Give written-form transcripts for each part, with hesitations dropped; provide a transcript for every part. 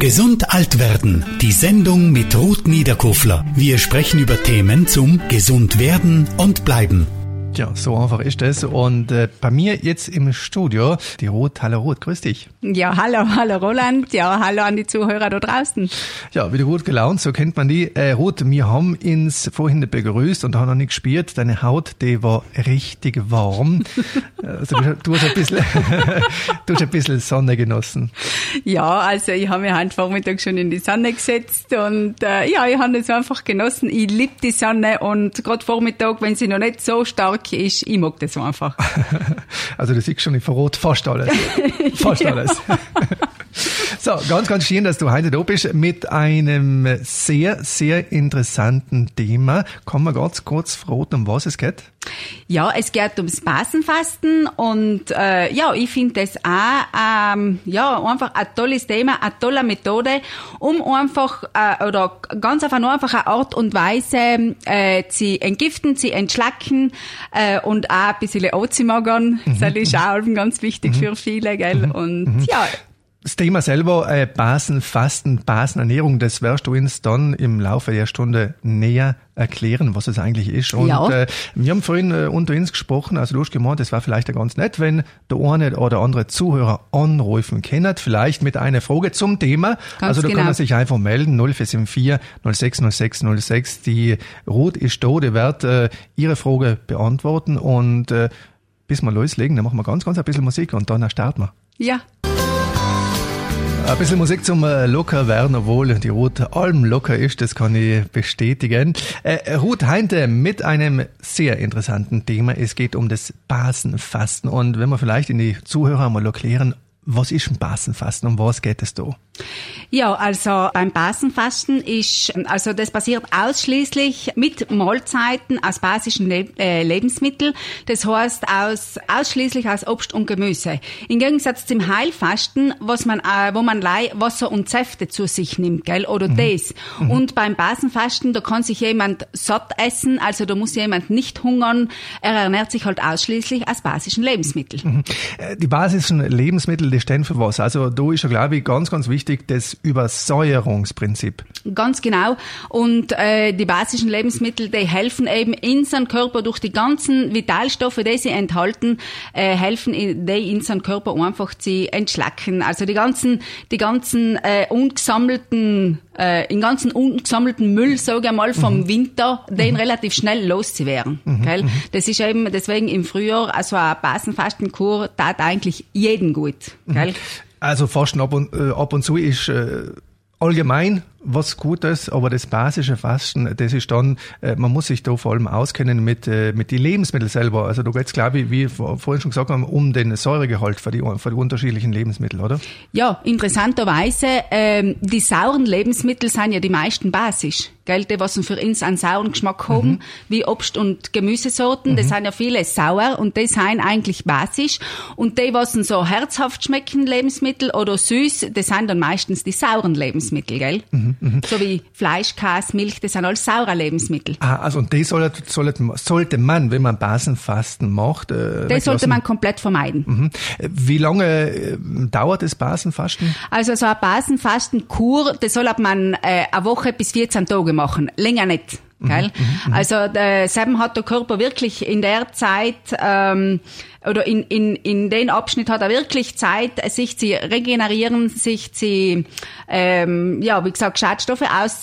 Gesund alt werden. Die Sendung mit Ruth Niederkofler. Wir sprechen über Themen zum gesund werden und bleiben. Ja, so einfach ist es. Und bei mir jetzt im Studio die Ruth. Hallo Ruth, grüß dich. Ja, hallo Roland. Ja, hallo an die Zuhörer da draußen. Ja, wieder gut gelaunt, so kennt man die. Ruth, wir haben uns vorhin begrüßt und haben noch nicht gespürt. Deine Haut, die war richtig warm. Also du hast ein bisschen Sonne genossen. Ja, also ich habe mich heute Vormittag schon in die Sonne gesetzt und ich habe es einfach genossen. Ich liebe die Sonne und gerade Vormittag, wenn sie noch nicht so stark ist, ich mag das einfach. Also du siehst schon, ich verrate fast alles. Fast alles. So, ganz schön, dass du heute da bist mit einem sehr, sehr interessanten Thema. Kann man ganz kurz verraten, um was es geht? Ja, es geht ums Basenfasten und ich finde das auch einfach ein tolles Thema, eine tolle Methode, um einfach ganz einfach nur einfach eine Art und Weise zu entgiften, zu entschlacken und auch ein bisschen anzumagern. Das ist auch ganz wichtig für viele, gell? Und ja. Das Thema selber, Basenfasten, Basenernährung, das wirst du uns dann im Laufe der Stunde näher erklären, was es eigentlich ist. Und ja. Wir haben vorhin unter uns gesprochen, also du hast gemeint, das war vielleicht ganz nett, wenn der eine oder andere Zuhörer anrufen kann, vielleicht mit einer Frage zum Thema. Ganz also da genau. kann er sich einfach melden, 0474 06 06 06. Die Ruth ist da, die wird ihre Frage beantworten und bis wir loslegen, dann machen wir ganz ein bisschen Musik und dann starten wir. Ja. Ein bisschen Musik zum locker werden, obwohl die Ruth allem locker ist, das kann ich bestätigen. Ruth heute mit einem sehr interessanten Thema. Es geht um das Basenfasten. Und wenn wir vielleicht in die Zuhörer mal erklären, was ist ein Basenfasten und was geht es da? Ja, also beim Basenfasten das passiert ausschließlich mit Mahlzeiten aus basischen Lebensmitteln. Das heißt ausschließlich aus Obst und Gemüse. Im Gegensatz zum Heilfasten, wo man Wasser und Säfte zu sich nimmt, gell, oder das. Und beim Basenfasten, da kann sich jemand satt essen, also da muss jemand nicht hungern. Er ernährt sich halt ausschließlich aus basischen Lebensmitteln. Die basischen Lebensmittel, die stehen für was? Also da ist ja, glaube ich, ganz wichtig, das Übersäuerungsprinzip. Ganz genau. Und die basischen Lebensmittel, die helfen eben in seinem Körper durch die ganzen Vitalstoffe, die sie enthalten, helfen die in seinem Körper einfach zu entschlacken. Also den ganzen ungesammelten Müll, sage ich mal, vom Winter, den relativ schnell loszuwerden. Gell? Das ist eben deswegen im Frühjahr, also eine Basenfastenkur tat eigentlich jeden gut. Gell? Also Fasten ab und zu ist allgemein was Gutes, aber das basische Fasten, das ist dann, man muss sich da vor allem auskennen mit den Lebensmitteln selber. Also da geht's, glaube ich, wie wir vorhin schon gesagt haben, um den Säuregehalt für die unterschiedlichen Lebensmittel, oder? Ja, interessanterweise, die sauren Lebensmittel sind ja die meisten basisch. Gell, die, was für uns einen sauren Geschmack haben, wie Obst- und Gemüsesorten, das sind ja viele sauer und die sind eigentlich basisch. Und die, was so herzhaft schmecken, Lebensmittel oder süß, das sind dann meistens die sauren Lebensmittel, gell? So wie Fleisch, Käse, Milch, das sind alles saure Lebensmittel. Also und die sollte man, wenn man Basenfasten macht, das sollte man komplett vermeiden. Wie lange dauert das Basenfasten? Also so eine Basenfastenkur, das soll man eine Woche bis 14 Tage machen, länger nicht. Gell? Also selben hat der Körper wirklich in der Zeit oder in den Abschnitt hat er wirklich Zeit, sich zu regenerieren, sich zu wie gesagt Schadstoffe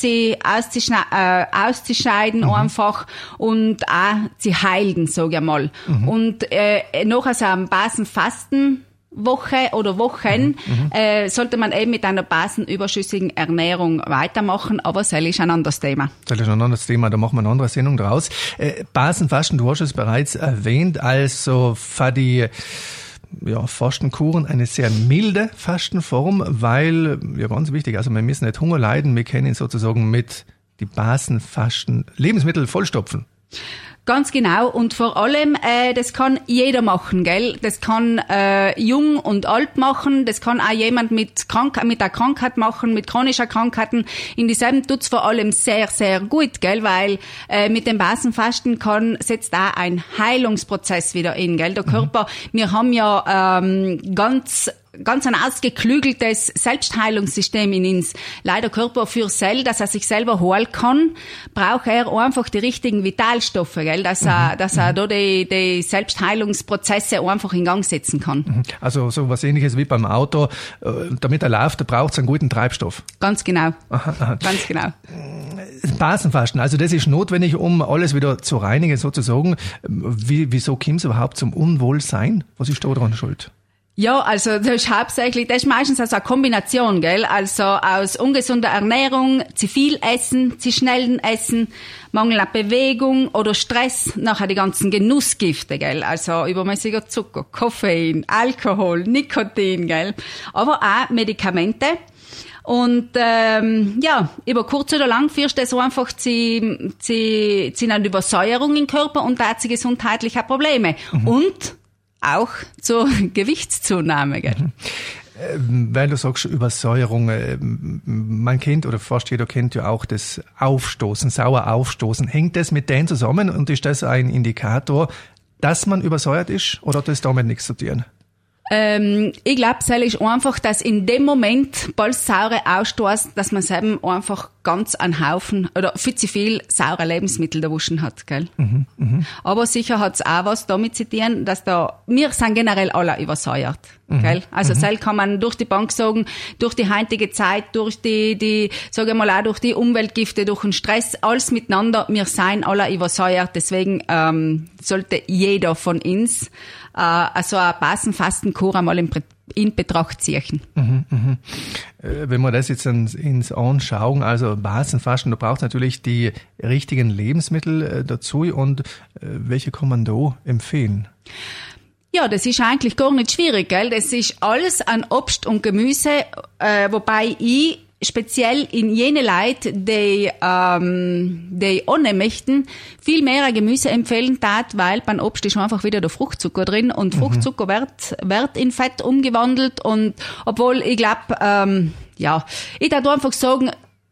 auszuscheiden einfach und auch zu heilen, sage ich mal. Und nach so einem Basenfasten Woche oder Wochen sollte man eben mit einer basenüberschüssigen Ernährung weitermachen, aber das ist ein anderes Thema. Das ist ein anderes Thema, da machen wir eine andere Sendung draus. Basenfasten, du hast es bereits erwähnt, also für die Fastenkuren eine sehr milde Fastenform, weil, ja ganz wichtig, also wir müssen nicht Hunger leiden, wir können sozusagen mit die Basenfasten Lebensmittel vollstopfen. Ganz genau. Und vor allem, das kann jeder machen, gell? Das kann jung und alt machen. Das kann auch jemand mit einer Krankheit machen, mit chronischen Krankheiten. In dieselben tut's vor allem sehr, sehr gut, gell? Weil mit dem Basenfasten setzt da ein Heilungsprozess wieder in, gell? Der Körper, wir haben ja ganz ganz ein ausgeklügeltes Selbstheilungssystem in uns. Leider Körper für Zell, dass er sich selber heilen kann, braucht er einfach die richtigen Vitalstoffe, gell? Dass er da die Selbstheilungsprozesse einfach in Gang setzen kann. Also so was Ähnliches wie beim Auto, damit er läuft, da braucht es einen guten Treibstoff. Ganz genau. Aha. Ganz genau. Basenfasten, also das ist notwendig, um alles wieder zu reinigen sozusagen. Wieso kommt es überhaupt zum Unwohlsein? Was ist da dran schuld? Ja, also das ist meistens also eine Kombination, gell? Also aus ungesunder Ernährung, zu viel Essen, zu schnellen Essen, Mangel an Bewegung oder Stress, nachher die ganzen Genussgifte, gell? Also übermäßiger Zucker, Koffein, Alkohol, Nikotin, gell? Aber auch Medikamente. Und über kurz oder lang führst du das einfach zu einer Übersäuerung im Körper und da zu gesundheitlichen Problemen. Und auch zur Gewichtszunahme. Gell? Weil du sagst Übersäuerung, man kennt oder fast jeder kennt ja auch das Aufstoßen, sauer aufstoßen. Hängt das mit denen zusammen und ist das ein Indikator, dass man übersäuert ist oder hat das damit nichts zu tun? Ich glaube, es ist einfach, dass in dem Moment, bald Saure ausstoßt, dass man eben einfach ganz einen Haufen oder viel zu viel saure Lebensmittel erwischen hat, gell? Aber sicher hat es auch was damit zu tun, dass wir sind generell alle übersäuert, gell? Also selbst kann man durch die Bank sagen, durch die heutige Zeit, durch die, sage ich mal auch durch die Umweltgifte, durch den Stress, alles miteinander, wir sind alle übersäuert, deswegen sollte jeder von uns also eine Basenfastenkur einmal in Betracht ziehen. Wenn wir das jetzt ins anschauen, also Basenfasten, da braucht es natürlich die richtigen Lebensmittel dazu und welche kann man da empfehlen? Ja, das ist eigentlich gar nicht schwierig, gell? Das ist alles an Obst und Gemüse, wobei ich speziell in jene Leute, die ohne möchten, viel mehr Gemüse empfehlen tat, weil beim Obst ist einfach wieder der Fruchtzucker drin und Fruchtzucker wird in Fett umgewandelt und obwohl ich glaube, ich darf einfach sagen,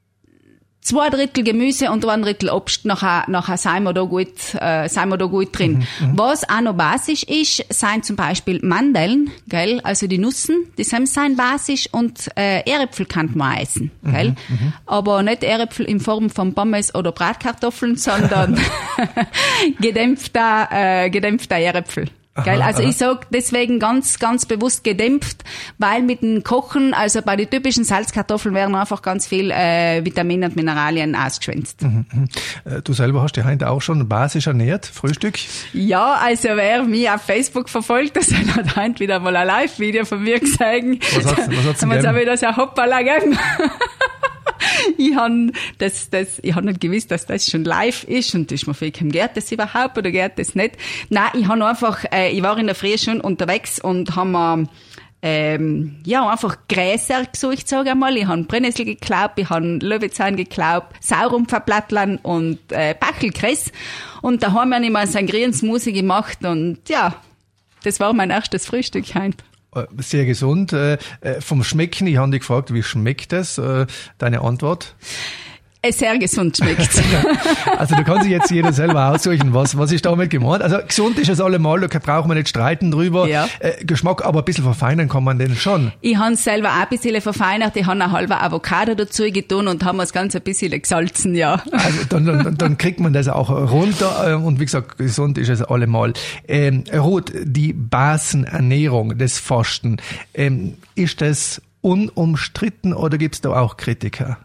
2/3 Gemüse und 1/3 Obst, nachher sind wir da gut drin. Was auch noch basisch ist, sind zum Beispiel Mandeln, gell? Also die Nüssen, die sind basisch und Erdäpfel kann man essen, gell? Aber nicht Erdäpfel in Form von Pommes oder Bratkartoffeln, sondern gedämpfter Erdäpfel. Gell? Also ich sag deswegen ganz, ganz bewusst gedämpft, weil mit dem Kochen, also bei den typischen Salzkartoffeln werden einfach ganz viel Vitamine und Mineralien ausgeschwänzt. Du selber hast dich heute auch schon basisch ernährt, Frühstück? Ja, also wer mich auf Facebook verfolgt, das hat heute wieder mal ein Live-Video von mir gesehen. Was hat's denn gegeben? Jetzt habe ich das ja hoppala gegeben. Ich hab nicht gewusst, dass das schon live ist und ist mir vorgekommen, geht das überhaupt oder geht das nicht? Nein, ich war in der Früh schon unterwegs und haben einfach Gräser gesucht, sage ich mal. Ich habe Brennnessel geklaubt, ich habe Löwenzahn geklaubt, Saurumpferblattlan und Bachelkress. Und da haben wir mal so ein grünes Smoothie gemacht und ja, das war mein erstes Frühstück heute. Sehr gesund. Vom Schmecken, ich habe dich gefragt, wie schmeckt das? Deine Antwort? Sehr gesund schmeckt's. Also da kann sich jetzt jeder selber aussuchen, was ist damit gemeint. Also gesund ist es allemal, da brauchen wir nicht streiten drüber. Ja. Geschmack aber ein bisschen verfeinern kann man den schon. Ich habe es selber auch ein bisschen verfeinert. Ich habe eine halbe Avocado dazu getan und haben das Ganze ein bisschen gesalzen, ja. Also dann kriegt man das auch runter und wie gesagt, gesund ist es allemal. Ruth, die Basenernährung, das Fasten, ist das unumstritten oder gibt es da auch Kritiker?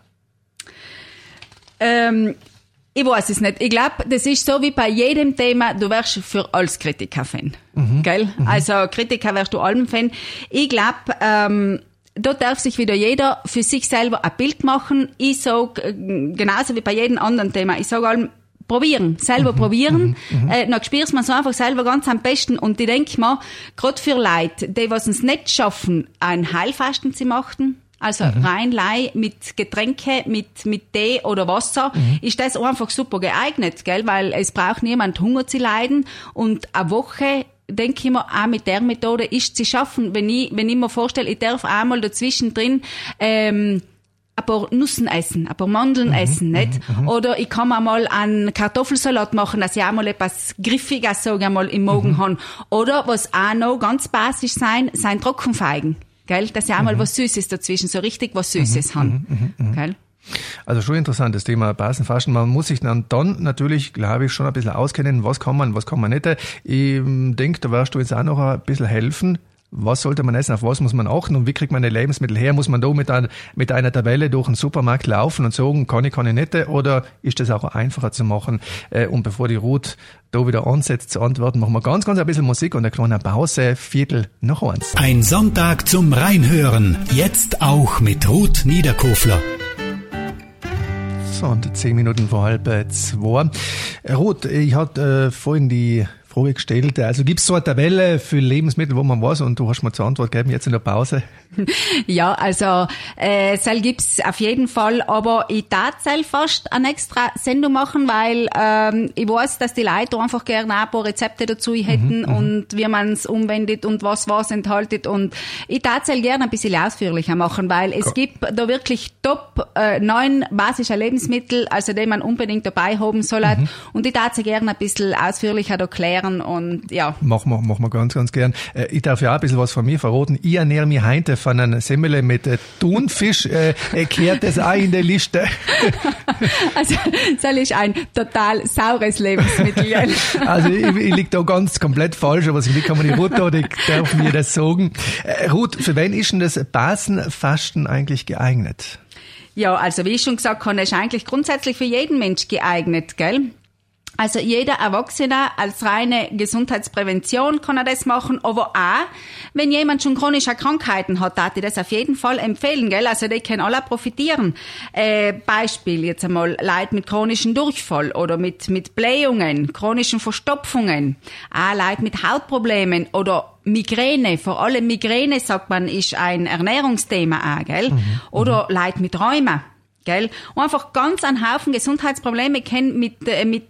Ich weiß es nicht. Ich glaube, das ist so wie bei jedem Thema, du wirst für alles Kritiker-Fan. Gell? Also Kritiker wirst du allem Fan. Ich glaube, da darf sich wieder jeder für sich selber ein Bild machen. Ich sag, genauso wie bei jedem anderen Thema, ich sage allem, selber probieren. Dann spürst man so einfach selber ganz am besten. Und ich denke mal, gerade für Leute, die was es nicht schaffen, ein Heilfasten zu machen, also reinlei mit Getränke, mit Tee oder Wasser, ist das einfach super geeignet, gell? Weil es braucht niemand Hunger zu leiden und eine Woche, denke ich mir, auch mit der Methode ist zu schaffen. Wenn ich mir vorstelle, ich darf einmal dazwischen drin ein paar Nüssen essen, ein paar Mandeln essen, nicht? Oder ich kann mir mal einen Kartoffelsalat machen, dass ich auch mal etwas Griffiges, sage ich mal, im Magen habe. Oder was auch noch ganz basisch sind Trockenfeigen. gell? Dass sie auch mal was Süßes dazwischen, so richtig was Süßes haben, gell? Also schon interessantes Thema, Basenfasten. Man muss sich dann natürlich, glaube ich, schon ein bisschen auskennen, was kann man nicht. Ich denke, da wirst du jetzt auch noch ein bisschen helfen. Was sollte man essen, auf was muss man achten und wie kriegt man die Lebensmittel her? Muss man da mit einer Tabelle durch den Supermarkt laufen und sagen, kann ich nicht? Oder ist das auch einfacher zu machen? Und bevor die Ruth da wieder ansetzt zu antworten, machen wir ganz ein bisschen Musik und eine kleine Pause, 1:15. Ein Sonntag zum Reinhören. Jetzt auch mit Ruth Niederkofler. So, und 10 Minuten vor 1:30. Ruth, ich hatte vorhin die Frage gestellt, also gibt es so eine Tabelle für Lebensmittel, wo man weiß, und du hast mir zur Antwort gegeben, jetzt in der Pause? Ja, also es gibt's auf jeden Fall, aber ich tatsächlich fast eine extra Sendung machen, weil ich weiß, dass die Leute einfach gerne auch ein paar Rezepte dazu hätten und wie man es umwendet und was enthaltet, und ich tatsächlich gerne ein bisschen ausführlicher machen, weil es gibt da wirklich top 9 basische Lebensmittel, also die man unbedingt dabei haben soll, und ich tatsächlich gerne ein bisschen ausführlicher da klären, und ja. Machen wir ganz gern. Ich darf ja auch ein bisschen was von mir verraten. Ich ernähre mich heute von einer Semmel mit Thunfisch. Kehrt das auch in die Liste? Also, das ist ein total saures Lebensmittel. Also, ich liege da ganz komplett falsch, aber wie kann man die Ruth da, die darf mir das sagen. Ruth, für wen ist denn das Basenfasten eigentlich geeignet? Ja, also wie ich schon gesagt habe, ist eigentlich grundsätzlich für jeden Mensch geeignet, gell? Also jeder Erwachsene als reine Gesundheitsprävention kann er das machen, aber auch, wenn jemand schon chronische Krankheiten hat, darf ich das auf jeden Fall empfehlen, gell? Also die können alle profitieren. Beispiel jetzt einmal Leute mit chronischem Durchfall oder mit Blähungen, chronischen Verstopfungen, auch Leute mit Hautproblemen oder Migräne, vor allem Migräne, sagt man, ist ein Ernährungsthema auch, gell? Oder Leute mit Rheuma. Gell? Und einfach ganz einen Haufen Gesundheitsprobleme können mit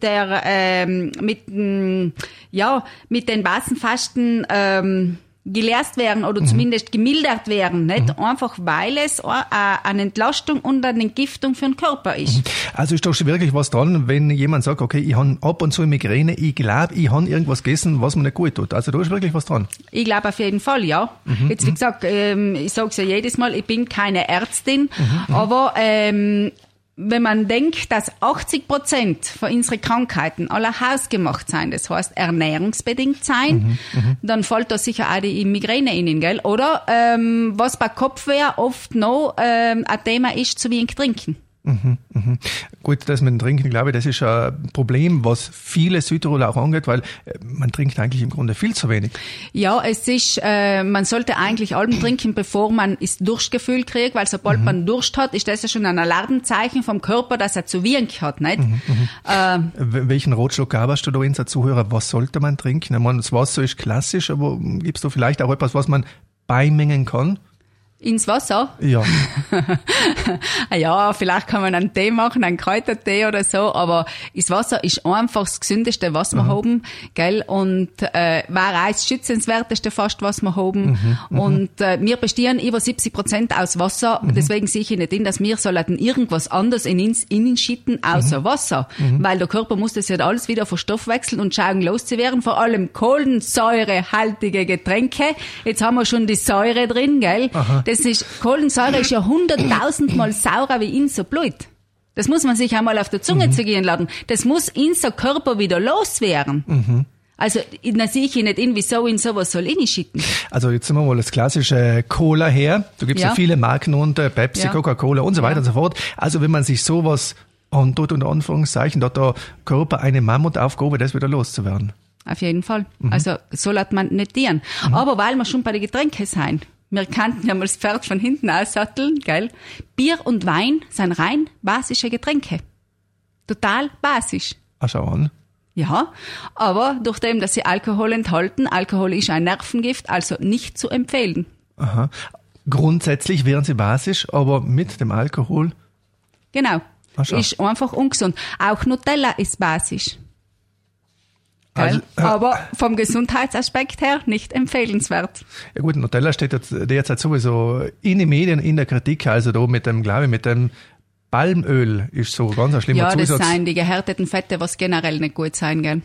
den Basenfasten gelöst werden oder zumindest gemildert werden, nicht? Einfach weil es eine Entlastung und eine Entgiftung für den Körper ist. Also ist doch schon wirklich was dran, wenn jemand sagt, okay, ich habe ab und zu Migräne, ich glaube, ich habe irgendwas gegessen, was mir nicht gut tut. Also da ist wirklich was dran. Ich glaube auf jeden Fall, ja. Jetzt, wie gesagt, ich sage es ja jedes Mal, ich bin keine Ärztin, aber wenn man denkt, dass 80% von unseren Krankheiten alle hausgemacht sein, das heißt ernährungsbedingt sein, dann fällt da sicher auch die Migräne in, gell? Oder was bei Kopfweh oft noch ein Thema ist, zu wenig trinken. Gut, das mit dem Trinken, glaube ich, das ist ein Problem, was viele Südtiroler auch angeht, weil man trinkt eigentlich im Grunde viel zu wenig. Ja, es ist, man sollte eigentlich allem trinken, bevor man das Durstgefühl kriegt, weil sobald man Durst hat, ist das ja schon ein Alarmzeichen vom Körper, dass er zu wenig hat, nicht? Welchen Ratschlag gabst du da unseren Zuhörer? Was sollte man trinken? Ich meine, das Wasser ist klassisch, aber gibst du vielleicht auch etwas, was man beimengen kann? Ins Wasser? Ja. Ja, vielleicht kann man einen Tee machen, einen Kräutertee oder so, aber das Wasser ist einfach das gesündeste, was wir haben, gell? Und war auch das schützenswerteste fast, was wir haben. Und wir bestehen über 70% aus Wasser, deswegen sehe ich nicht in, dass wir sollten irgendwas anderes in uns schütten außer Wasser, weil der Körper muss das ja alles wieder verstoffwechseln und schauen loszuwerden, vor allem kohlensäurehaltige Getränke. Jetzt haben wir schon die Säure drin, gell? Kohlensäure ist ja 100.000 Mal saurer wie unser Blut. Das muss man sich einmal auf der Zunge zergehen lassen. Das muss unser Körper wieder loswerden. Also, da sehe ich nicht in, wieso in sowas soll ich nicht schütten. Also, jetzt sind wir mal das klassische Cola her. Du gibst ja viele Marken unter, Pepsi, Coca-Cola und so weiter und so fort. Also, wenn man sich sowas antut, unter Anführungszeichen, da hat der Körper eine Mammutaufgabe, das wieder loszuwerden. Auf jeden Fall. Also, so lässt man nicht dienen. Aber weil wir schon bei den Getränken sind, wir kannten ja mal das Pferd von hinten aussatteln, gell? Bier und Wein sind rein basische Getränke. Total basisch. Ach, schau an. Ja, aber durch dem, dass sie Alkohol enthalten, Alkohol ist ein Nervengift, also nicht zu empfehlen. Aha. Grundsätzlich wären sie basisch, aber mit dem Alkohol? Genau. Ist einfach ungesund. Auch Nutella ist basisch. Also, aber vom Gesundheitsaspekt her nicht empfehlenswert. Ja gut, Nutella steht jetzt derzeit sowieso in den Medien in der Kritik, also da mit dem, glaube ich, mit dem Palmöl ist so ganz ein schlimmer Zusatz. Ja, das sind die gehärteten Fette, was generell nicht gut sein, gell?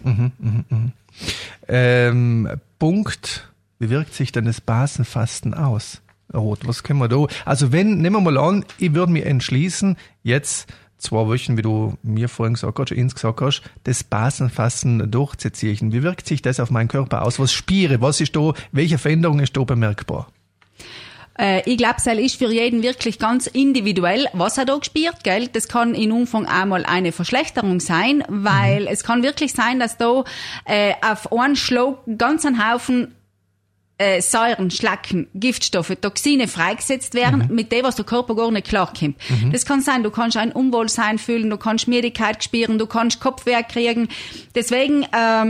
Punkt, wie wirkt sich denn das Basenfasten aus? Rot, was können wir da? Also nehmen wir mal an, ich würde mich entschließen, jetzt 2 Wochen, wie du mir vorhin gesagt hast, das Basenfasten durchzuziehen. Wie wirkt sich das auf meinen Körper aus? Was spüre? Was ist da? Welche Veränderung ist da bemerkbar? Ich glaube, es ist für jeden wirklich ganz individuell, was er da gespürt, gell? Das kann in Umfang einmal eine Verschlechterung sein, weil es kann wirklich sein, dass da auf einen Schlag ganz ein Haufen Säuren, Schlacken, Giftstoffe, Toxine freigesetzt werden, mit dem, was der Körper gar nicht klarkommt. Das kann sein, du kannst ein Unwohlsein fühlen, du kannst Müdigkeit spüren, du kannst Kopfweh kriegen. Deswegen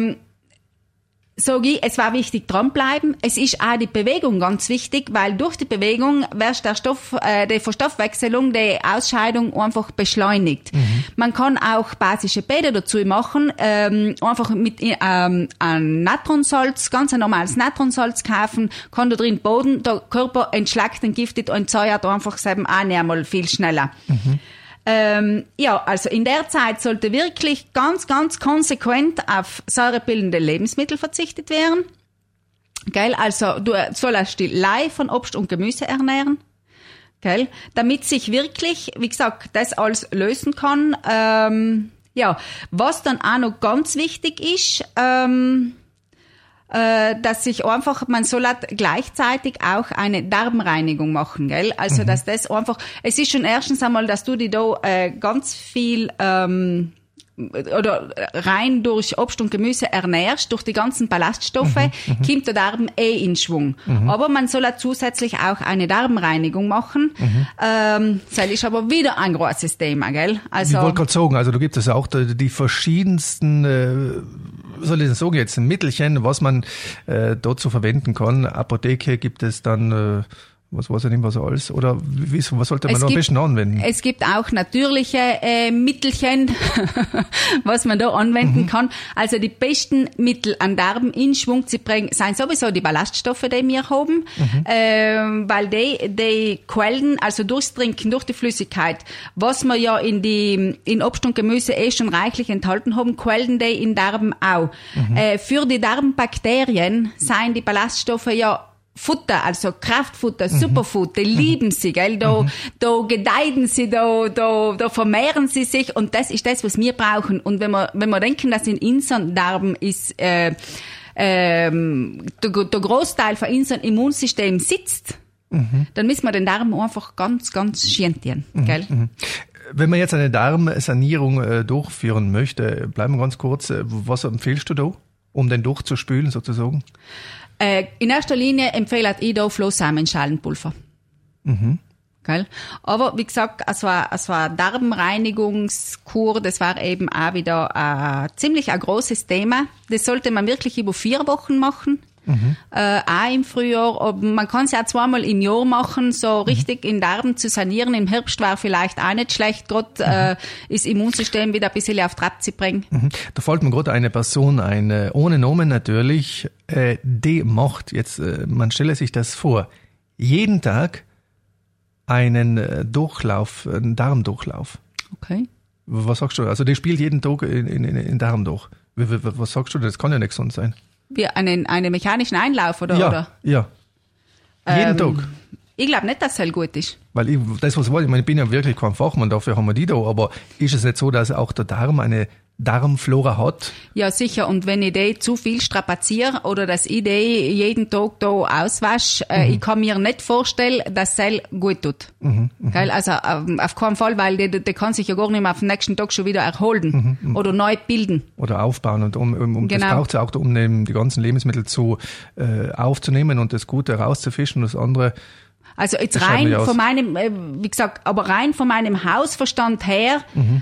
sage ich, es war wichtig dranbleiben. Es ist auch die Bewegung ganz wichtig, weil durch die Bewegung wird die Verstoffwechselung, die Ausscheidung einfach beschleunigt. Man kann auch basische Bäder dazu machen, einfach mit ein Natronsalz, ganz ein normales Natronsalz kaufen, kann da drin baden, der Körper entschlackt, entgiftet und säuert einfach selber auch nicht einmal viel schneller. Also in der Zeit sollte wirklich ganz, ganz konsequent auf säurebildende Lebensmittel verzichtet werden. Gell? Also du sollst dich live von Obst und Gemüse ernähren. Gell? Damit sich wirklich, wie gesagt, das alles lösen kann. Was dann auch noch ganz wichtig ist, dass sich einfach, man soll halt gleichzeitig auch eine Darmreinigung machen, gell? Also, dass das einfach, es ist schon erstens einmal, dass du dich da ganz viel, oder rein durch Obst und Gemüse ernährst, durch die ganzen Ballaststoffe, kommt der Darm in Schwung. Aber man soll halt zusätzlich auch eine Darmreinigung machen. Das ist aber wieder ein großes Thema, gell? Also, ich wollte gerade sagen, also da gibt es auch die verschiedensten, soll ich das sagen jetzt, ein Mittelchen, was man dazu verwenden kann. Apotheke gibt es dann, was weiß ich nicht, was alles, oder was sollte man da am besten anwenden? Es gibt auch natürliche Mittelchen, was man da anwenden kann. Also die besten Mittel an Darm in Schwung zu bringen, sind sowieso die Ballaststoffe, die wir haben, weil die Quellen, also durchs Trinken, durch die Flüssigkeit, was wir ja in Obst und Gemüse schon reichlich enthalten haben, quellen die in Darm auch. Für die Darmbakterien seien die Ballaststoffe ja Futter, also Kraftfutter, Superfood, die lieben sie, gell? Da gedeihen sie, da vermehren sie sich, und das ist das, was wir brauchen. Und wenn wir denken, dass in unseren Darm ist, der Großteil von unserem Immunsystem sitzt, dann müssen wir den Darm einfach ganz, ganz schientieren, gell? Wenn man jetzt eine Darmsanierung durchführen möchte, bleiben wir ganz kurz, was empfiehlst du da, um den durchzuspülen sozusagen? In erster Linie empfehle ich da Flohsamenschalenpulver. Gell? Aber wie gesagt, es war Darmreinigungskur, das war eben auch wieder ziemlich ein großes Thema. Das sollte man wirklich über 4 Wochen machen. Auch im Frühjahr. Man kann es ja 2-mal im Jahr machen, so richtig in Darm zu sanieren. Im Herbst war vielleicht auch nicht schlecht, gerade das Immunsystem wieder ein bisschen auf Trab zu bringen. Da fällt mir gerade eine Person ein, ohne Namen natürlich, die macht jetzt, man stelle sich das vor, jeden Tag einen Durchlauf, einen Darmdurchlauf. Okay. Was sagst du? Also die spielt jeden Tag in Darm durch. Was sagst du? Das kann ja nicht gesund sein. Wie einen mechanischen Einlauf, oder? Ja, oder? ja. Jeden Tag. Ich glaube nicht, dass es gut ist. Weil ich bin ja wirklich kein Fachmann, dafür haben wir die da, aber ist es nicht so, dass auch der Darm eine Darmflora hat? Ja, sicher. Und wenn ich die zu viel strapaziere oder dass ich die jeden Tag da auswasche, ich kann mir nicht vorstellen, dass es gut tut. Gell? Also auf keinen Fall, weil die kann sich ja gar nicht mehr auf den nächsten Tag schon wieder erholen oder neu bilden. Oder aufbauen. Und genau. Das braucht es ja auch, um die ganzen Lebensmittel aufzunehmen und das Gute rauszufischen und das andere. Also jetzt rein von meinem, wie gesagt, aber rein von meinem Hausverstand her,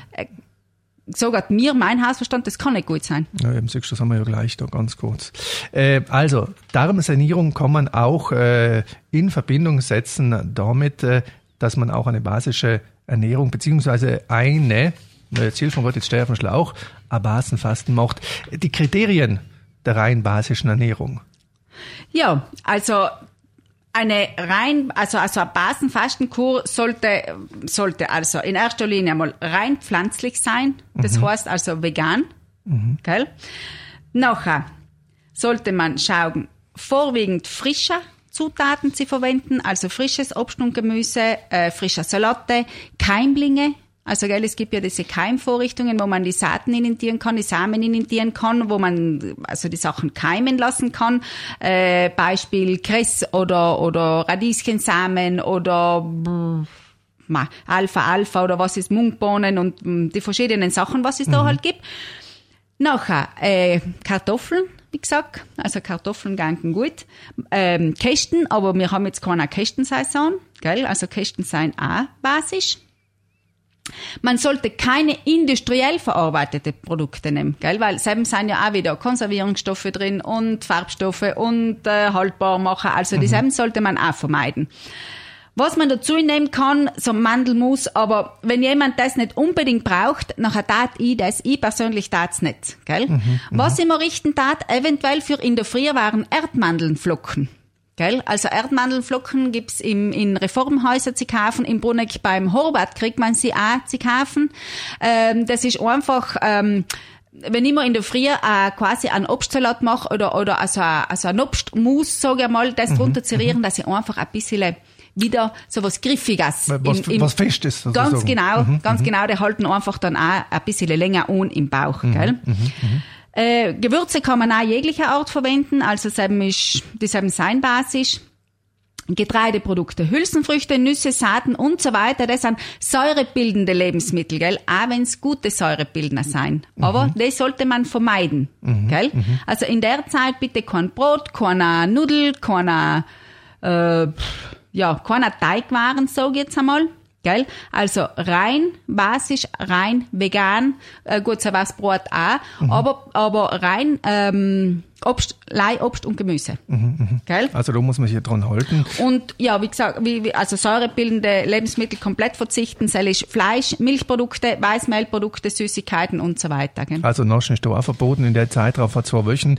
sagt mir mein Hausverstand, das kann nicht gut sein. Ja, eben siehst du, das haben wir ja gleich da ganz kurz. Also, Darmsanierung kann man auch in Verbindung setzen damit, dass man auch eine basische Ernährung beziehungsweise jetzt hilft mir Gott, jetzt stehe ich auf dem Schlauch, ein Basenfasten macht. Die Kriterien der rein basischen Ernährung. Ja, also eine Basenfastenkur sollte also in erster Linie einmal rein pflanzlich sein. Das heißt also vegan. Gell? Nachher sollte man schauen, vorwiegend frischer Zutaten zu verwenden, also frisches Obst und Gemüse, frische Salate, Keimlinge. Also, gell, es gibt ja diese Keimvorrichtungen, wo man die Saaten initiieren kann, die Samen initiieren kann, wo man also die Sachen keimen lassen kann. Beispiel Kress oder Radieschensamen oder Alpha oder was ist Mungbohnen und die verschiedenen Sachen, was es da halt gibt. Nachher Kartoffeln, wie gesagt, also Kartoffeln gehen gut. Kästen, aber wir haben jetzt keine Kästensaison, gell? Also Kästen sind auch basisch. Man sollte keine industriell verarbeitete Produkte nehmen, gell? Weil selben sind ja auch wieder Konservierungsstoffe drin und Farbstoffe und haltbar machen. Also dieselben sollte man auch vermeiden. Was man dazu nehmen kann, so Mandelmus, aber wenn jemand das nicht unbedingt braucht, nachher tat ich das, ich persönlich tat's nicht, gell? Was ich mir richten tat, eventuell für in der Früh waren Erdmandelnflocken. Gell? Also Erdmandelnflocken gibt's in Reformhäusern zu kaufen. Im Bruneck beim Horvath kriegt man sie auch zu kaufen. Das ist einfach, wenn ich mir in der Früh quasi einen Obstsalat mache oder also ein Obstmus, sage ich mal, das drunter zerieren, dass ich einfach ein bisschen wieder so was Griffiges. Was Festes. Ganz genau, ganz genau. Die halten einfach dann auch ein bisschen länger an im Bauch, gell? Gewürze kann man auch jeglicher Art verwenden, also dieselben sein basisch. Getreideprodukte, Hülsenfrüchte, Nüsse, Saaten und so weiter, das sind säurebildende Lebensmittel, gell? Auch wenn es gute Säurebildner sein. Aber das sollte man vermeiden, gell? Also in der Zeit bitte kein Brot, keine Nudel, keine Teigwaren, sage ich jetzt einmal. Gell? Also rein basisch, rein vegan, gut, so was Brot auch, aber rein Leihobst und Gemüse. Gell? Also da muss man sich dran halten. Und ja, wie gesagt, also säurebildende Lebensmittel komplett verzichten, nämlich Fleisch, Milchprodukte, Weißmehlprodukte, Süßigkeiten und so weiter. Gell? Also Naschen ist da auch verboten in der Zeitraum von 2 Wochen.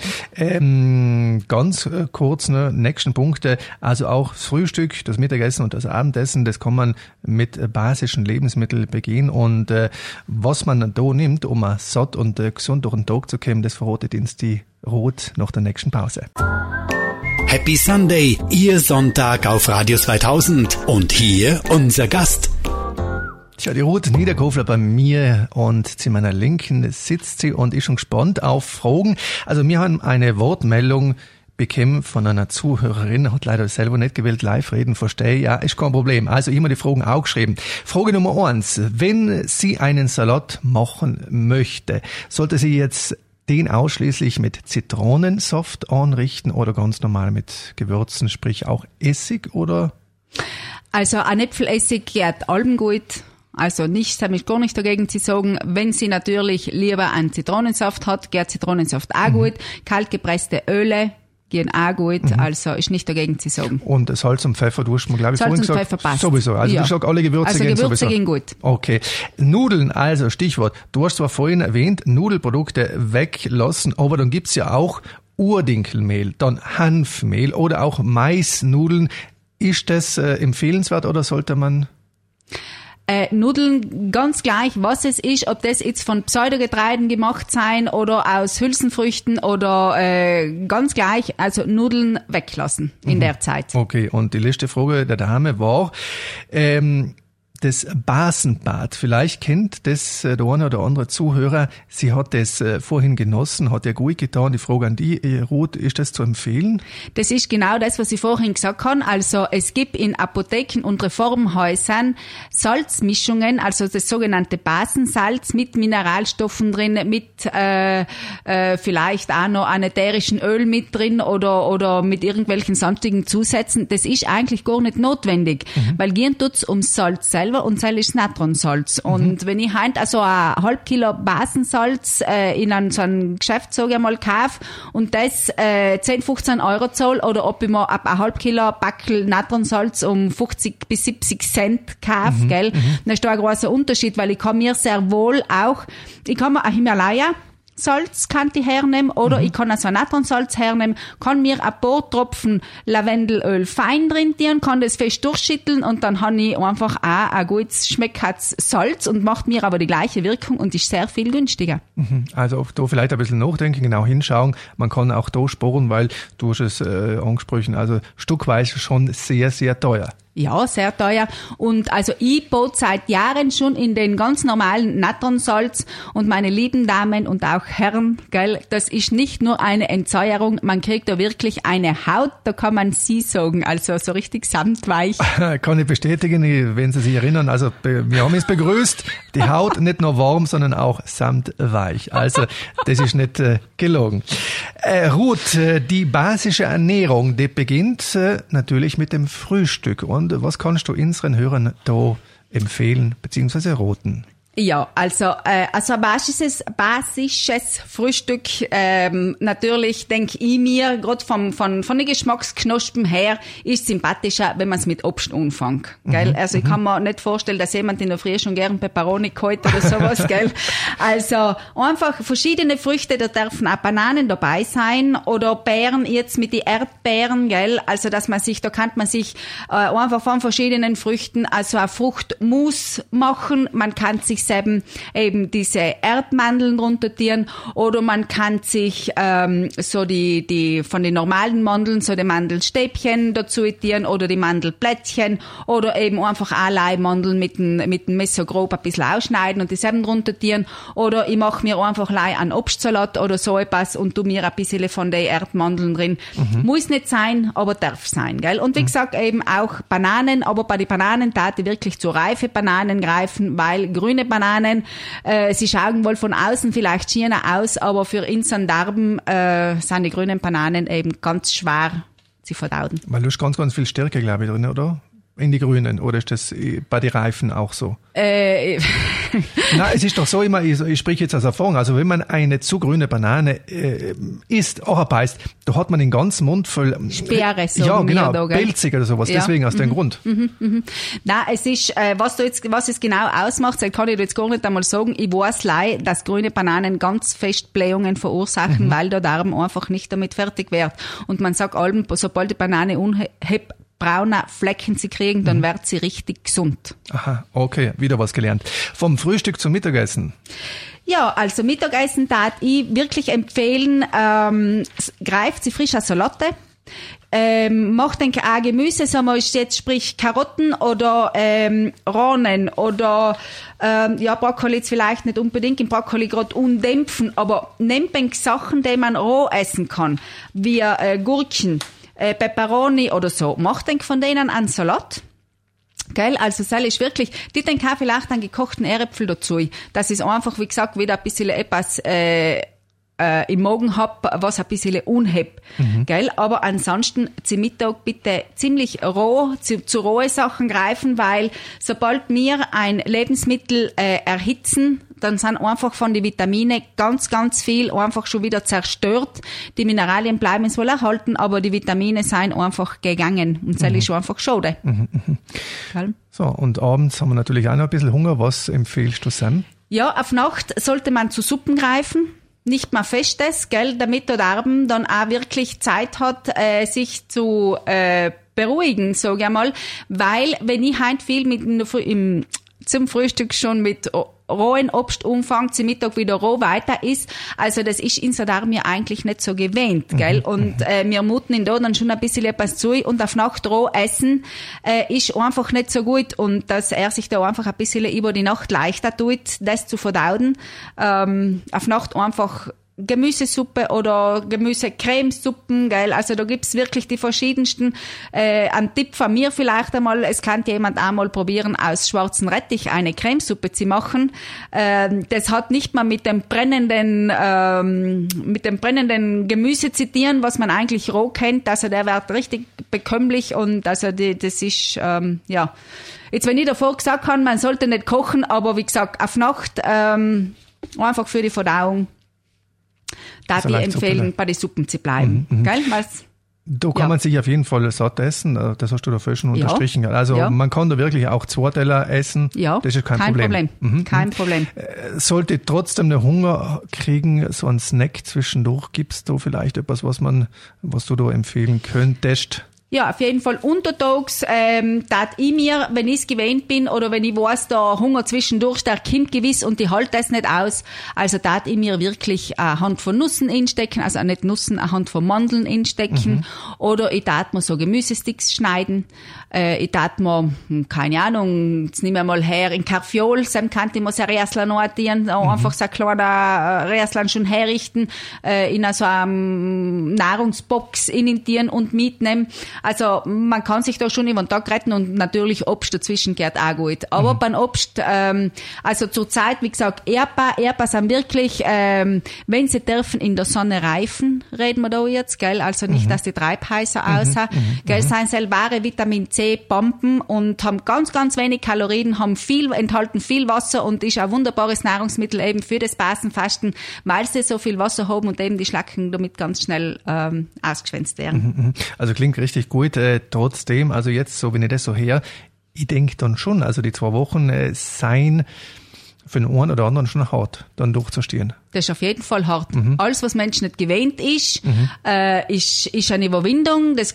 Ganz kurz, nächsten Punkte. Also auch das Frühstück, das Mittagessen und das Abendessen, das kann man mit basischen Lebensmitteln begehen. Und was man da nimmt, um satt und gesund durch den Tag zu kommen, das verratet uns die Ruth nach der nächsten Pause. Happy Sunday, Ihr Sonntag auf Radio 2000. Und hier unser Gast. Tja, die Ruth Niederkofler bei mir und zu meiner Linken sitzt sie und ist schon gespannt auf Fragen. Also wir haben eine Wortmeldung bekommen von einer Zuhörerin, hat leider selber nicht gewählt, live reden, verstehe, ja, ist kein Problem. Also immer die Fragen auch geschrieben. Frage Nummer 1. Wenn sie einen Salat machen möchte, sollte sie jetzt den ausschließlich mit Zitronensaft anrichten oder ganz normal mit Gewürzen, sprich auch Essig oder? Also ein Äpfelessig geht allem gut. Also nichts habe ich gar nicht dagegen zu sagen. Wenn sie natürlich lieber einen Zitronensaft hat, geht Zitronensaft auch gut. Kaltgepresste Öle gehen auch gut, also ist nicht dagegen zu sagen. Und Salz und Pfeffer, du hast mir, glaube ich, vorhin gesagt, Pfeffer passt. Sowieso. Also du sagst, alle Gewürze gehen sowieso. Also Gewürze gehen gut. Okay. Nudeln, also Stichwort. Du hast zwar vorhin erwähnt, Nudelprodukte weglassen, aber dann gibt's ja auch Urdinkelmehl, dann Hanfmehl oder auch Maisnudeln. Ist das empfehlenswert oder sollte man... Nudeln, ganz gleich, was es ist, ob das jetzt von Pseudogetreiden gemacht sein oder aus Hülsenfrüchten oder ganz gleich, also Nudeln weglassen in der Zeit. Okay, und die letzte Frage der Dame war, das Basenbad. Vielleicht kennt das der eine oder andere Zuhörer. Sie hat das vorhin genossen, hat ja gut getan. Die Frage an die, Ruth, ist das zu empfehlen? Das ist genau das, was ich vorhin gesagt habe. Also es gibt in Apotheken und Reformhäusern Salzmischungen, also das sogenannte Basensalz mit Mineralstoffen drin, mit vielleicht auch noch ein ätherischen Öl mit drin oder mit irgendwelchen sonstigen Zusätzen. Das ist eigentlich gar nicht notwendig, weil gehen tut's ums Salz selber und das ist Natronsalz. Und wenn ich heint also ein halb Kilo Basensalz in so einem Geschäft, sage ich mal, kaufe und das 10, 15 Euro zahle oder ob ich mir ab ein halb Kilo Backel Natronsalz um 50 bis 70 Cent kaufe, gell, dann ist da ein großer Unterschied, weil ich kann mir sehr wohl auch, ich kann mir ein Himalaya Salz kann ich hernehmen oder ich kann also Natronsalz hernehmen, kann mir ein paar Tropfen Lavendelöl fein drin tun, kann das fest durchschütteln und dann habe ich einfach auch ein gutes schmeckendes Salz und macht mir aber die gleiche Wirkung und ist sehr viel günstiger. Also da vielleicht ein bisschen nachdenken, genau hinschauen. Man kann auch da sparen, weil du hast es angesprochen, also stückweise schon sehr, sehr teuer. Ja, sehr teuer. Und also ich bot seit Jahren schon in den ganz normalen Natronsalz und meine lieben Damen und auch Herren, gell, das ist nicht nur eine Entsäuerung, man kriegt da wirklich eine Haut, da kann man sie sagen, also so richtig samtweich. Kann ich bestätigen, wenn Sie sich erinnern, also wir haben es begrüßt, die Haut nicht nur warm, sondern auch samtweich. Also das ist nicht gelogen. Ruth, die basische Ernährung, die beginnt natürlich mit dem Frühstück. Und was kannst du unseren Hörern da empfehlen bzw. raten? Ja, also ein basisches Frühstück, natürlich denke ich mir, gerade von den Geschmacksknospen her, ist sympathischer, wenn man es mit Obst anfängt, gell? Also ich kann mir nicht vorstellen, dass jemand in der Früh schon gern Peperoni kalt oder sowas, gell? Also einfach verschiedene Früchte, da dürfen auch Bananen dabei sein oder Beeren jetzt mit die Erdbeeren, gell? Also da kann man sich einfach von verschiedenen Früchten also eine Fruchtmus machen, man kann sich eben diese Erdmandeln runtertieren oder man kann sich so die von den normalen Mandeln so die Mandelstäbchen dazu tieren oder die Mandelplättchen oder eben einfach allerlei Mandeln mit dem Messer grob ein bisschen ausschneiden und die selben runtertieren oder ich mache mir einfach einen Obstsalat oder so etwas und tu mir ein bisschen von den Erdmandeln drin. Muss nicht sein, aber darf sein, gell? Und wie gesagt eben auch Bananen, aber bei den Bananen tat ich wirklich zu reife Bananen greifen, weil grüne Bananen, sie schauen wohl von außen vielleicht schöner aus, aber für unseren Darm sind die grünen Bananen eben ganz schwer zu verdauen. Weil du hast ganz, ganz viel Stärke, glaube ich, drin, oder? In die Grünen, oder ist das bei den Reifen auch so? Nein, es ist doch so immer, ich spreche jetzt aus Erfahrung, also wenn man eine zu grüne Banane isst, auch beißt, da hat man den ganzen Mund voll Sperre, so ja, genau, da, pelzig oder sowas, ja. Deswegen aus dem Grund. Nein, es ist, was es genau ausmacht, das kann ich jetzt gar nicht einmal sagen, ich weiß leider, dass grüne Bananen ganz fest Blähungen verursachen, weil der Darm einfach nicht damit fertig wird. Und man sagt allem, sobald die Banane braune Flecken sie kriegen, dann wird sie richtig gesund. Aha, okay, wieder was gelernt. Vom Frühstück zum Mittagessen? Ja, also Mittagessen tat ich wirklich empfehlen, greift sie frische Salate, macht auch Gemüse, sagen wir jetzt sprich Karotten oder Rahnen oder Brokkoli jetzt vielleicht nicht unbedingt, im Brokkoli gerade undämpfen, aber nehmt Sachen, die man roh essen kann, wie Gurken, Peperoni oder so. Macht von denen einen Salat. Gell? Also, das ist wirklich, die denken auch vielleicht einen gekochten Erdäpfel dazu. Das ist einfach, wie gesagt, wieder ein bisschen etwas, im Magen hab, was ein bisschen unhebt. Gell? Aber ansonsten zum Mittag bitte ziemlich roh, zu rohe Sachen greifen, weil sobald wir ein Lebensmittel erhitzen, dann sind einfach von den Vitamine ganz, ganz viel einfach schon wieder zerstört. Die Mineralien bleiben zwar erhalten, aber die Vitamine sind einfach gegangen. Und das ist schon einfach schade. So, und abends haben wir natürlich auch noch ein bisschen Hunger. Was empfiehlst du, Sam? Ja, auf Nacht sollte man zu Suppen greifen. Nicht mal Festes, gell, damit der Darm dann auch wirklich Zeit hat, sich zu beruhigen, sag ich einmal. Weil, wenn ich heute viel zum Frühstück schon mit rohen Obst umfangt, zum Mittag wieder roh weiter ist. Also das ist unser Darm ja eigentlich nicht so gewöhnt, gell? Und wir muten ihn da dann schon ein bisschen etwas zu und auf Nacht roh essen ist einfach nicht so gut und dass er sich da einfach ein bisschen über die Nacht leichter tut, das zu verdauen. Auf Nacht einfach Gemüsesuppe oder Gemüsecremesuppen, gell? Also da gibt's wirklich die verschiedensten. Ein Tipp von mir vielleicht einmal, es kann jemand einmal probieren, aus schwarzen Rettich eine Cremesuppe zu machen. Das hat nicht mal mit dem brennenden Gemüse zu tun, was man eigentlich roh kennt. Also der wird richtig bekömmlich und also das ist, ja. Jetzt, wenn ich davor gesagt habe, man sollte nicht kochen, aber wie gesagt, auf Nacht, einfach für die Verdauung. Da ich empfehlen, bei den Suppen zu bleiben. Gell? Da kann man sich auf jeden Fall satt essen, das hast du da vorhin schon unterstrichen. Also man kann da wirklich auch 2 Teller essen, das ist kein Problem. Kein Problem. Sollte trotzdem der Hunger kriegen, so ein Snack zwischendurch, gibt's da vielleicht etwas, was du da empfehlen könntest? Ja, auf jeden Fall untertags, tat ich mir, wenn ich es gewöhnt bin oder wenn ich weiß, da Hunger zwischendurch, der kommt gewiss und ich halte das nicht aus, also tat ich mir wirklich eine Hand von Nüssen einstecken, also nicht Nüssen, eine Hand von Mandeln einstecken, oder ich tat mir so Gemüsesticks schneiden, ich tat mir, keine Ahnung, jetzt nehmen wir mal her, in Karfiol, dann kann ich mir so Räslan anziehen, einfach so ein kleiner Räslan schon herrichten, in so einem Nahrungsbox initieren und mitnehmen. Also man kann sich da schon über den Tag retten und natürlich Obst dazwischen geht auch gut. Aber beim Obst, also zurzeit, wie gesagt, Erdbeer sind wirklich, wenn sie dürfen, in der Sonne reifen, reden wir da jetzt, gell? Also nicht, dass die Treibheißer aussehen. Gell? Seien selber Vitamin C Bomben und haben ganz, ganz wenig Kalorien, enthalten viel Wasser und ist ein wunderbares Nahrungsmittel eben für das Basenfasten, weil sie so viel Wasser haben und eben die Schlacken damit ganz schnell ausgeschwänzt werden. Also klingt richtig gut, trotzdem, also jetzt, so wenn ich das so her, ich denke dann schon, also die 2 Wochen seien für den einen oder anderen schon hart, dann durchzustehen. Das ist auf jeden Fall hart. Alles, was Mensch nicht gewöhnt ist, ist eine Überwindung, es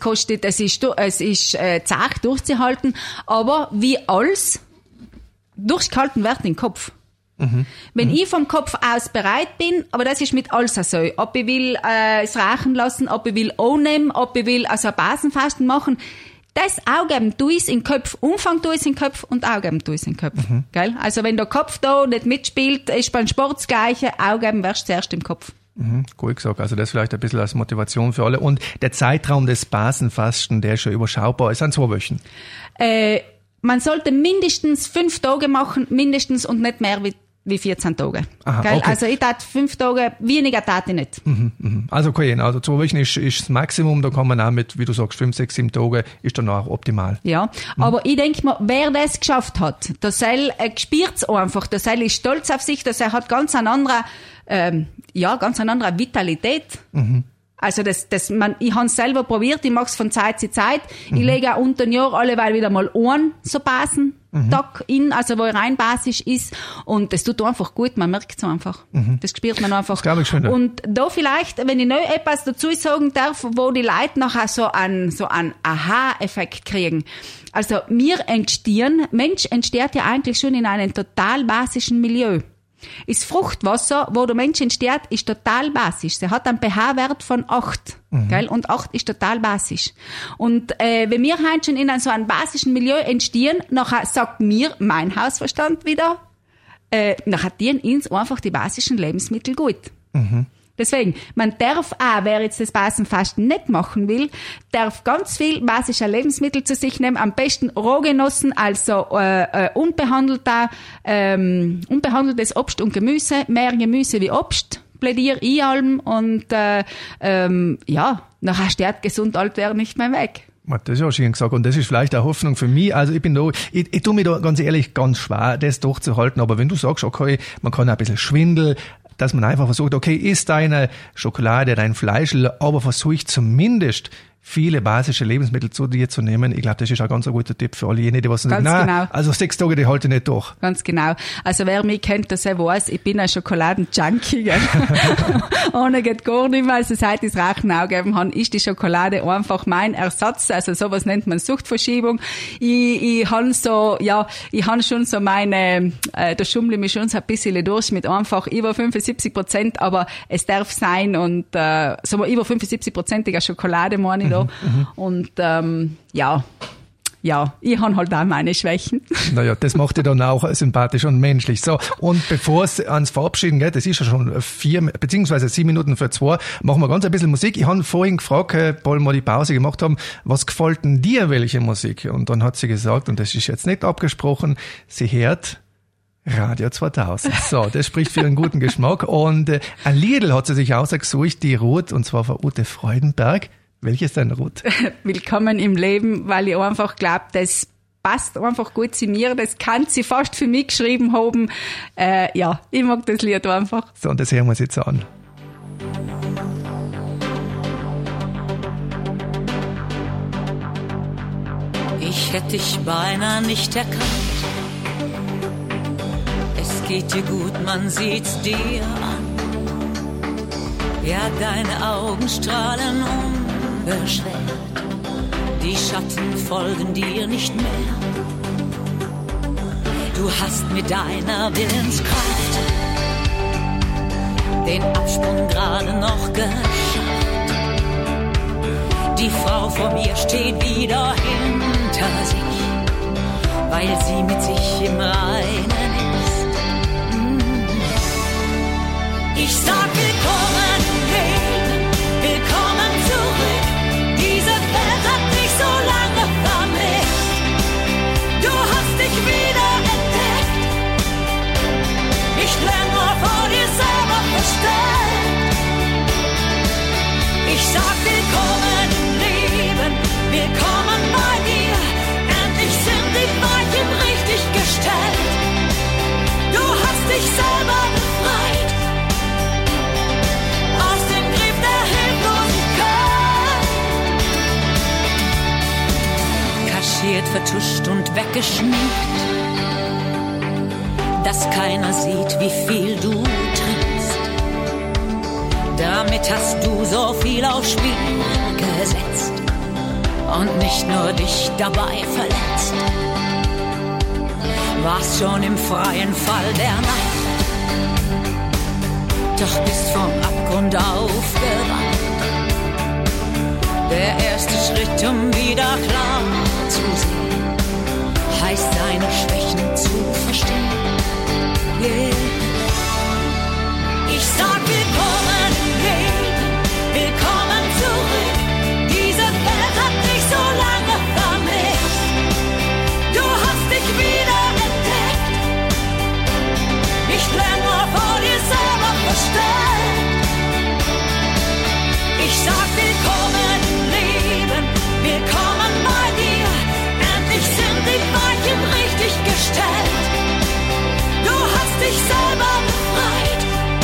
ist zart durchzuhalten, aber wie alles, durchgehalten wird im Kopf. Wenn ich vom Kopf aus bereit bin, aber das ist mit alles so, ob ich will es reichen lassen, ob ich will annehmen, ob ich will also ein Basenfasten machen, das Augen tue ich in den Kopf, Umfang tue ich in den Kopf und Augen tue ich in den Kopf. Gell? Also wenn der Kopf da nicht mitspielt, ist beim Sport das Gleiche, Augen wirst zuerst im Kopf. Gut gesagt, also das vielleicht ein bisschen als Motivation für alle. Und der Zeitraum des Basenfasten, der ist schon überschaubar, es sind 2 Wochen. Man sollte mindestens 5 Tage machen, mindestens, und nicht mehr wie 14 Tage. Aha, gell? okay. Also ich tat 5 Tage, weniger tat ich nicht. Also okay, also 2 Wochen ist das Maximum, da kann man auch mit, wie du sagst, 5, 6, 7 Tage ist dann auch optimal. Ja, aber ich denke mir, wer das geschafft hat, der Seil spürt's einfach, der Seil ist stolz auf sich, der Seil hat ganz eine andere Vitalität. Also ich habe es selber probiert, ich mache es von Zeit zu Zeit. Ich lege auch unter dem Jahr alleweil wieder mal einen so Basentag in, also wo rein basisch ist. Und das tut einfach gut, man merkt es einfach. Das spürt man einfach. Das ich schon, ja. Und da vielleicht, wenn ich noch etwas dazu sagen darf, wo die Leute nachher so einen Aha-Effekt kriegen. Also Mensch entsteht ja eigentlich schon in einem total basischen Milieu. Das Fruchtwasser, wo der Mensch entsteht, ist total basisch. Sie hat einen pH-Wert von 8. Gell? Und 8 ist total basisch. Und wenn wir halt schon in so einem basischen Milieu entstehen, nachher sagt mir mein Hausverstand wieder, nachher dienen uns einfach die basischen Lebensmittel gut. Deswegen, man darf auch, wer jetzt das Basenfasten nicht machen will, darf ganz viel basische Lebensmittel zu sich nehmen, am besten rohgenossen, also unbehandeltes Obst und Gemüse, mehr Gemüse wie Obst, plädiere ich allem, und nachher steht gesund alt werden nicht mehr weg. Das ist ja schön gesagt, und das ist vielleicht eine Hoffnung für mich. Also ich tue mir da ganz ehrlich ganz schwer, das durchzuhalten, aber wenn du sagst, okay, man kann ein bisschen Schwindel, dass man einfach versucht, okay, isst deine Schokolade, dein Fleisch, aber versuche zumindest viele basische Lebensmittel zu dir zu nehmen. Ich glaube, das ist ein ganz guter Tipp für alle jene, die was sagen, genau. Also 6 Tage, die halte ich nicht durch. Ganz genau. Also wer mich kennt, der weiß, ich bin ein Schokoladen-Junkie. Ohne geht gar nicht mehr. Also seit ich das Rauchen aufgegeben habe, ist die Schokolade einfach mein Ersatz. Also sowas nennt man Suchtverschiebung. Ich habe schon so meine, da schummle ich mich schon so ein bisschen durch mit einfach über 75%, aber es darf sein, und so über 75%iger Schokolade meine ich da. Und ich habe halt auch meine Schwächen. Naja, das macht dich dann auch sympathisch und menschlich. So, und bevor es ans Verabschieden geht, das ist ja schon 4 bzw. 7 Minuten für 2, machen wir ganz ein bisschen Musik. Ich habe vorhin gefragt, weil wir die Pause gemacht haben, was gefällt denn dir, welche Musik? Und dann hat sie gesagt, und das ist jetzt nicht abgesprochen, sie hört Radio 2000. So, das spricht für einen guten Geschmack. Und ein Liedl hat sie sich ausgesucht, die Ruth, und zwar von Ute Freudenberg. Welches denn, Ruth? Willkommen im Leben, weil ich einfach glaube, das passt einfach gut zu mir. Das kann sie fast für mich geschrieben haben. Ich mag das Lied einfach. So, und das hören wir uns jetzt an. Ich hätte dich beinahe nicht erkannt. Es geht dir gut, man sieht's dir an. Ja, deine Augen strahlen unbeschwert. Die Schatten folgen dir nicht mehr. Du hast mit deiner Willenskraft den Absprung gerade noch geschafft. Die Frau vor mir steht wieder hinter sich, weil sie mit sich im Reinen ist. Ich sag willkommen Leben, willkommen zurück. Diese Welt hat dich so lange vermisst. Du hast dich wieder entdeckt, nicht länger vor dir selber versteckt. Ich sag willkommen Leben, willkommen bei dir. Endlich sind die Weichen richtig gestellt. Du hast dich selber befreit aus dem Griff der Hilflosigkeit. Kaschiert, vertuscht und weggeschminkt, dass keiner sieht, wie viel du trinkst. Damit hast du so viel aufs Spiel gesetzt und nicht nur dich dabei verletzt. Warst schon im freien Fall der Nacht, doch bist vom Abgrund aufgewacht. Der erste Schritt, um wieder klar zu sehen, heißt deine Schwächen zu verstehen. Yeah. Ich sag willkommen Leben, willkommen zurück. Diese Welt hat dich so lange vermisst. Du hast dich wieder entdeckt, nicht länger vor dir selber versteckt. Ich sag willkommen Leben, willkommen bei dir. Endlich sind die Weichen richtig gestellt. Du hast dich selber befreit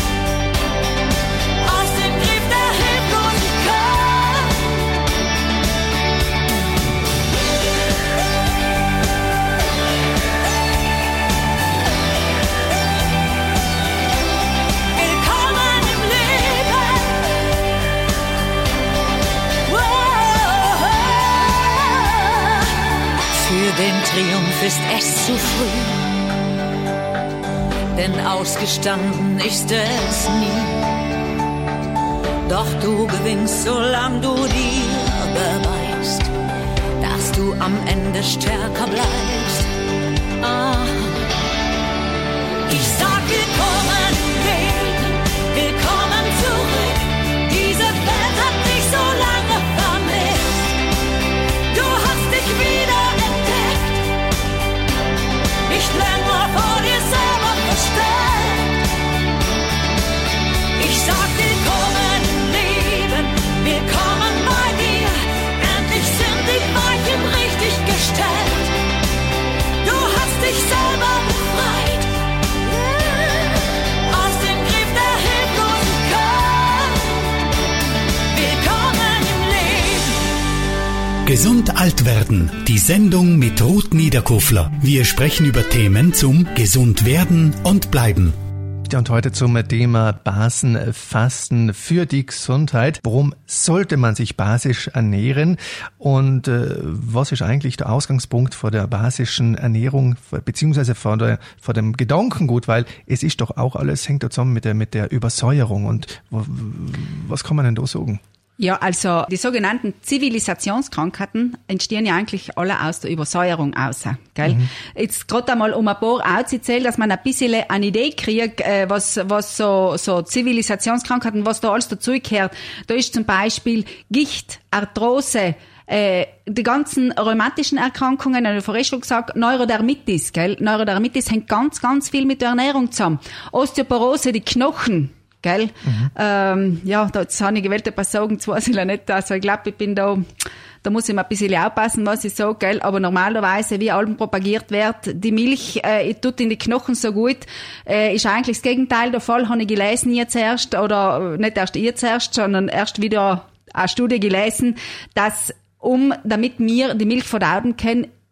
aus dem Griff der Hilflosigkeit. Willkommen im Leben. Wow. Für den Triumph ist es zu früh, denn ausgestanden ist es nie. Doch du gewinnst, solange du dir beweist, dass du am Ende stärker bleibst. Ah. Ich sag willkommen Leben, willkommen zurück. Diese Welt hat dich so lange vermisst. Du hast dich wieder entdeckt, nicht länger vor dir selber versteckt. Ich sag willkommen Leben, willkommen bei dir. Endlich sind die Weichen richtig gestellt. Du hast dich selber befreit aus dem Griff der Hilflosigkeit. Willkommen im Leben. Gesund alt werden. Die Sendung mit Ruth Niederkofler. Wir sprechen über Themen zum gesund werden und bleiben. Und heute zum Thema Basenfasten für die Gesundheit. Warum sollte man sich basisch ernähren? Und was ist eigentlich der Ausgangspunkt vor der basischen Ernährung, beziehungsweise vor dem Gedankengut? Weil es ist doch auch alles, hängt da zusammen mit der Übersäuerung. Und was kann man denn da sagen? Ja, also die sogenannten Zivilisationskrankheiten entstehen ja eigentlich alle aus der Übersäuerung außer, gell? Jetzt gerade einmal um ein paar aufzuzählen, dass man ein bisschen eine Idee kriegt, was so Zivilisationskrankheiten, was da alles dazugehört. Da ist zum Beispiel Gicht, Arthrose, die ganzen rheumatischen Erkrankungen, ich habe vorhin schon gesagt, Neurodermitis, gell? Neurodermitis hängt ganz, ganz viel mit der Ernährung zusammen. Osteoporose, die Knochen, gell? Ja, da habe ich gewählt, etwas sagen, das weiß ich ja nicht. Also ich glaube, ich bin da muss ich mal ein bisschen aufpassen, was ich sage, gell? Aber normalerweise, wie allem propagiert wird, die Milch tut in die Knochen so gut, ist eigentlich das Gegenteil der Fall, habe ich gelesen jetzt erst, oder nicht erst ihr zuerst, sondern erst wieder eine Studie gelesen, dass damit wir die Milch verdauen können,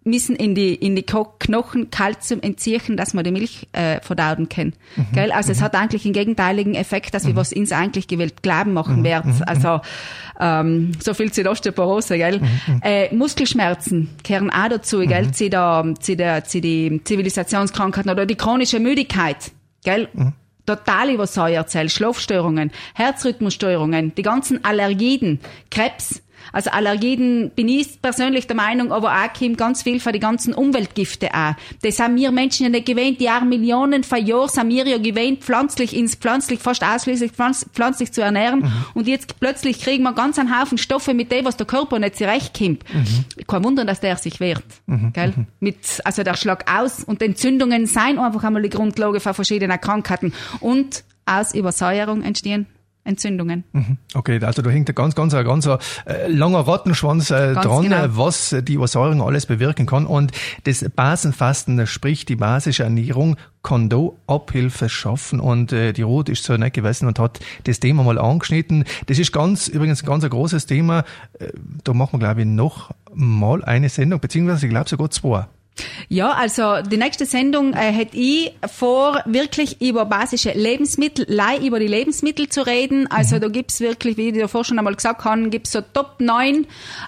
müssen in die Knochen Kalzium entziehen, dass wir die Milch verdauen können. Gell? Also es hat eigentlich einen gegenteiligen Effekt, dass wir was uns eigentlich glauben machen werden. Also so viel zu der Osteoporose, gell? Muskelschmerzen gehören auch dazu, gell? Zu die Zivilisationskrankheiten oder die chronische Müdigkeit, gell? Total übersäuert, Schlafstörungen, Herzrhythmusstörungen, die ganzen Allergien, Krebs. Also Allergien bin ich persönlich der Meinung, aber auch kommt ganz viel von den ganzen Umweltgifte an. Das haben wir Menschen ja nicht gewöhnt. Millionen von Jahren sind wir ja gewöhnt, fast ausschließlich pflanzlich zu ernähren. Und jetzt plötzlich kriegen wir ganz einen Haufen Stoffe mit dem, was der Körper nicht zurechtkommt. Kein Wunder, dass der sich wehrt. Gell? Also der Schlag aus und Entzündungen seien einfach einmal die Grundlage von verschiedenen Krankheiten. Und aus Übersäuerung entstehen Entzündungen. Okay, also da hängt ein ganz langer Rattenschwanz dran, genau, was die Übersäuerung alles bewirken kann. Und das Basenfasten, sprich die basische Ernährung, kann da Abhilfe schaffen. Und die Ruth ist so nett gewesen und hat das Thema mal angeschnitten. Das ist übrigens ein großes Thema. Da machen wir, glaube ich, noch mal eine Sendung, beziehungsweise ich glaube sogar 2. Ja, also die nächste Sendung hätte ich vor, wirklich über basische Lebensmittel, über die Lebensmittel zu reden. Also da gibt's wirklich, wie ich davor schon einmal gesagt habe, gibt's so Top 9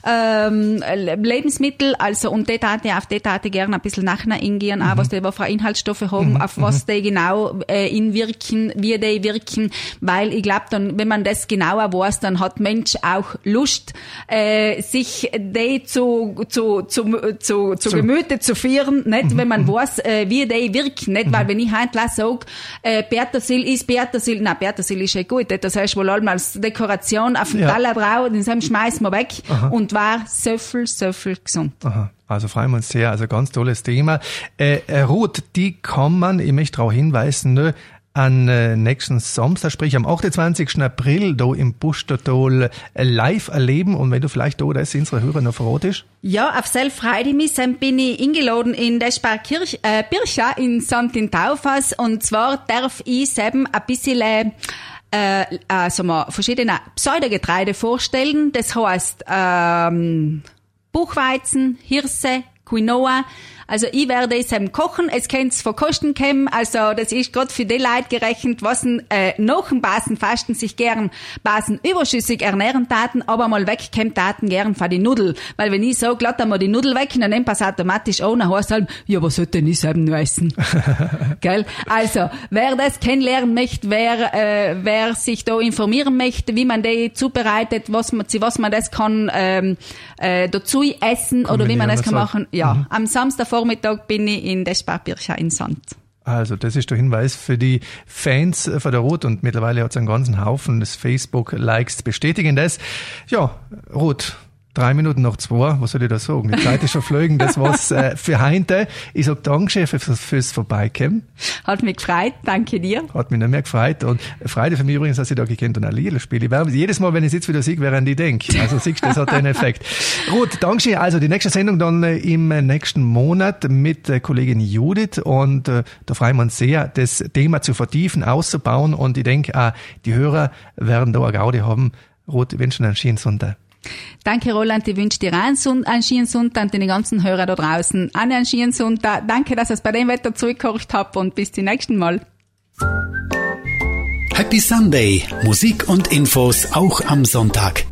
Lebensmittel. Also und auf die Tate gerne ein bisschen nachher eingehen, auch was die für Inhaltsstoffe haben, auf was die genau wirken, wie die wirken. Weil ich glaube, dann, wenn man das genauer weiß, dann hat Mensch auch Lust, sich die zu Gemüte zu führen, nicht, wenn man weiß, wie die wirken, nicht, weil wenn ich heute sage, Petersil ist ja gut, das heißt wohl einmal als Dekoration auf dem Teller drauf, den schmeißen wir weg und war so viel gesund. Aha. Also freuen wir uns sehr, also ganz tolles Thema. Ruth, die kann man, ich möchte darauf hinweisen, ne, an nächsten Samstag, sprich am 28. April, da im Bustertal live erleben. Und wenn du vielleicht da das unsere Hörer noch verratest? Ja, auf selb freue ich mich, bin ich eingeladen in Deschbar Bircha in St. Taufas. Und zwar darf ich eben ein bisschen verschiedene Pseudogetreide vorstellen. Das heißt Buchweizen, Hirse, Quinoa. Also ich werde es eben kochen, es könnt's von Kosten kommen, also das ist gerade für die Leute gerechnet, was nach dem Basenfasten sich gern basenüberschüssig ernähren taten, aber mal wegkommt taten gern von die Nudel. Weil wenn ich so glatt einmal die Nudel weg, dann nimmt es automatisch auch, dann heißt es halt, ja, was sollte denn ich eben nur essen? Gell? Also, wer das kennenlernen möchte, wer sich da informieren möchte, wie man die zubereitet, was man das kann dazu essen oder wie man das kann machen. Ja, am Samstagvormittag bin ich in Deschbar Bircha in Sand. Also das ist der Hinweis für die Fans von der Ruth und mittlerweile hat es einen ganzen Haufen des Facebook-Likes bestätigen das. Ja, Ruth, 3 Minuten nach 2, was soll ich da sagen? Die Zeit ist schon geflogen, das war's für heute. Ich sag Dankeschön fürs Vorbeikommen. Hat mich gefreut, danke dir. Hat mich noch mehr gefreut und Freude für mich übrigens, dass ich da gekannt und ein Lied spiele. Jedes Mal, wenn ich jetzt wieder sehe, während ich denke. Also siehst du, das hat einen Effekt. Ruth, Dankeschön. Also die nächste Sendung dann im nächsten Monat mit Kollegin Judith und da freuen wir uns sehr, das Thema zu vertiefen, auszubauen und ich denke, die Hörer werden da eine Gaudi haben. Ruth, ich wünsche einen schönen Sonntag. Danke, Roland. Ich wünsche dir einen schönen Sonntag und den ganzen Hörer da draußen einen schönen Sonntag. Danke, dass ihr es bei dem Wetter zurückgehört habt und bis zum nächsten Mal. Happy Sunday. Musik und Infos auch am Sonntag.